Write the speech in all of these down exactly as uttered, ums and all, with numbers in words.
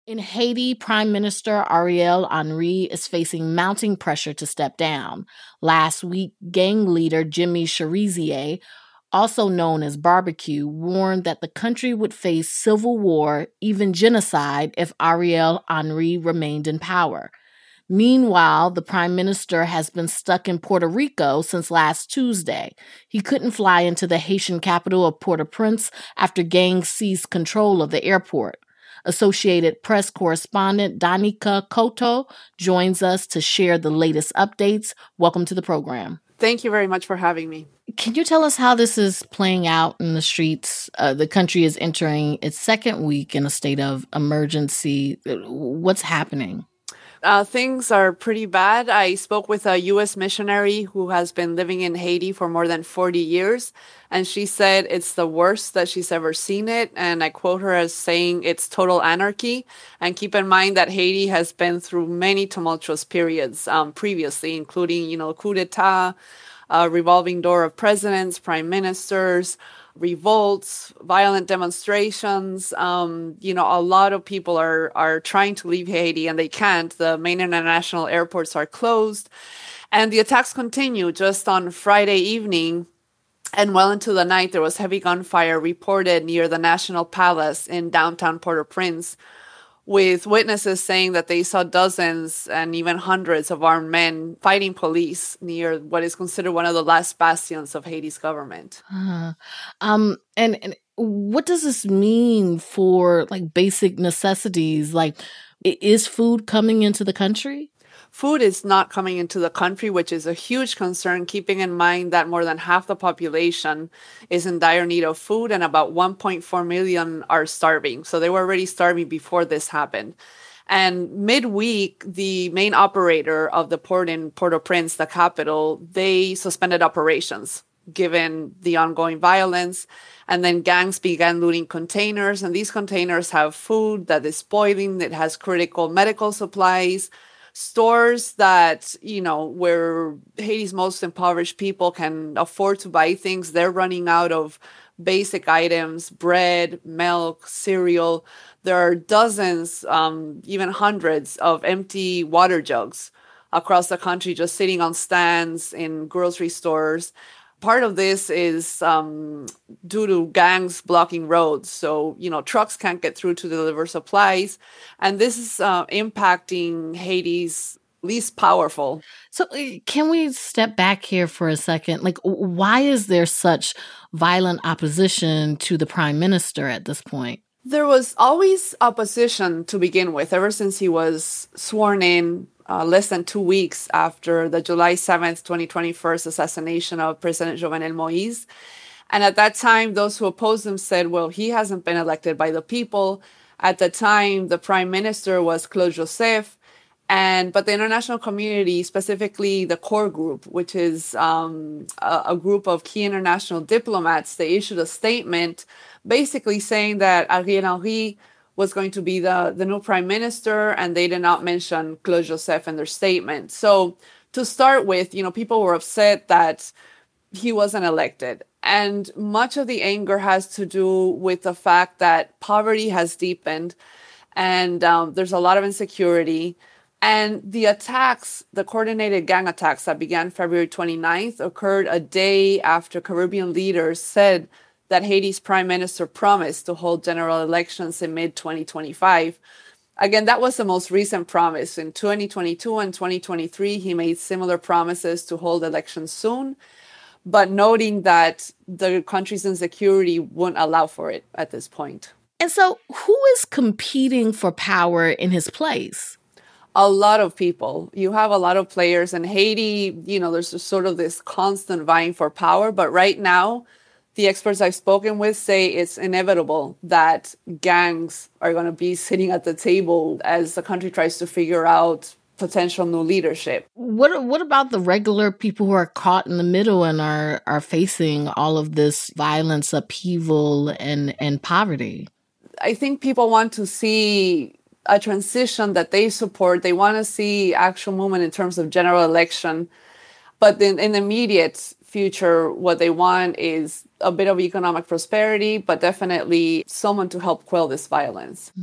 In Haiti, Prime Minister Ariel Henry is facing mounting pressure to step down. Last week, gang leader Jimmy Cherizier, also known as Barbecue, warned that the country would face civil war, even genocide, if Ariel Henry remained in power. Meanwhile, the prime minister has been stuck in Puerto Rico since last Tuesday. He couldn't fly into the Haitian capital of Port-au-Prince after gangs seized control of the airport. Associated Press correspondent Danica Koto joins us to share the latest updates. Welcome to the program. Thank you very much for having me. Can you tell us how this is playing out in the streets? Uh, the country is entering its second week in a state of emergency. What's happening? Uh, things are pretty bad. I spoke with a U S missionary who has been living in Haiti for more than forty years, and she said it's the worst that she's ever seen it. And I quote her as saying it's total anarchy. And keep in mind that Haiti has been through many tumultuous periods um, previously, including, you know, coup d'etat, a revolving door of presidents, prime ministers, revolts, violent demonstrations. Um, you know, a lot of people are are trying to leave Haiti and they can't. The main international airports are closed. And the attacks continue. Just on Friday evening and well into the night, there was heavy gunfire reported near the National Palace in downtown Port-au-Prince, with witnesses saying that they saw dozens and even hundreds of armed men fighting police near what is considered one of the last bastions of Haiti's government. Uh, um, and, and what does this mean for like basic necessities? Like, is food coming into the country? Food is not coming into the country, which is a huge concern, keeping in mind that more than half the population is in dire need of food and about one point four million are starving. So they were already starving before this happened. And midweek, the main operator of the port in Port-au-Prince, the capital, they suspended operations given the ongoing violence. And then gangs began looting containers. And these containers have food that is spoiling. It has critical medical supplies. Stores that, you know, where Haiti's most impoverished people can afford to buy things, they're running out of basic items, bread, milk, cereal. There are dozens, um, even hundreds of empty water jugs across the country just sitting on stands in grocery stores. Part of this is um, due to gangs blocking roads. So, you know, trucks can't get through to deliver supplies. And this is uh, impacting Haiti's least powerful. So can we step back here for a second? Like, why is there such violent opposition to the prime minister at this point? There was always opposition to begin with, ever since he was sworn in uh, less than two weeks after the July seventh, twenty twenty-one assassination of President Jovenel Moïse. And at that time, those who opposed him said, well, he hasn't been elected by the people. At the time, the prime minister was Claude Joseph. And but the international community, specifically the core group, which is um, a, a group of key international diplomats, they issued a statement basically saying that Ariel Henry was going to be the, the new prime minister, and they did not mention Claude Joseph in their statement. So to start with, you know, people were upset that he wasn't elected. And much of the anger has to do with the fact that poverty has deepened and um, there's a lot of insecurity. And the attacks, the coordinated gang attacks that began February twenty-ninth, occurred a day after Caribbean leaders said that Haiti's prime minister promised to hold general elections in mid twenty twenty-five. Again, that was the most recent promise. In twenty twenty-two and twenty twenty-three, he made similar promises to hold elections soon, but noting that the country's insecurity wouldn't allow for it at this point. And so who is competing for power in his place? A lot of people. You have a lot of players in Haiti. You know, there's just sort of this constant vying for power. But right now, the experts I've spoken with say it's inevitable that gangs are going to be sitting at the table as the country tries to figure out potential new leadership. What what about the regular people who are caught in the middle and are are facing all of this violence, upheaval, and, and poverty? I think people want to see a transition that they support. They want to see actual movement in terms of general election. But then in the immediate future, what they want is a bit of economic prosperity, but definitely someone to help quell this violence. Mm.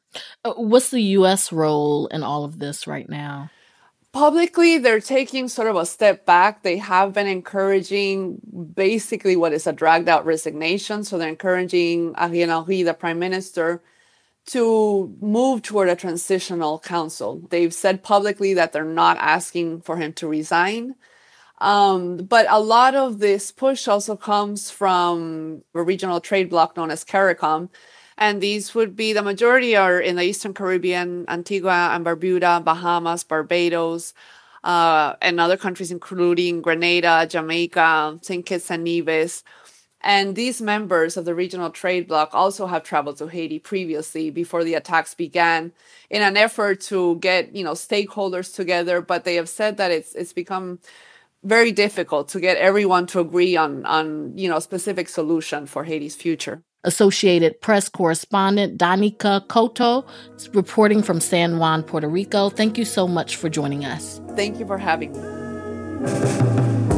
Uh, What's the U S role in all of this right now? Publicly, they're taking sort of a step back. They have been encouraging basically what is a dragged out resignation. So they're encouraging Ariel Henry, the prime minister, to move toward a transitional council. They've said publicly that they're not asking for him to resign. Um, but a lot of this push also comes from a regional trade bloc known as CARICOM. And these would be, the majority are in the Eastern Caribbean, Antigua and Barbuda, Bahamas, Barbados, uh, and other countries, including Grenada, Jamaica, Saint Kitts and Nevis. And these members of the regional trade bloc also have traveled to Haiti previously before the attacks began in an effort to get, you know, stakeholders together. But they have said that it's it's become very difficult to get everyone to agree on, on you know, a specific solution for Haiti's future. Associated Press correspondent Danica Cotto, reporting from San Juan, Puerto Rico. Thank you so much for joining us. Thank you for having me.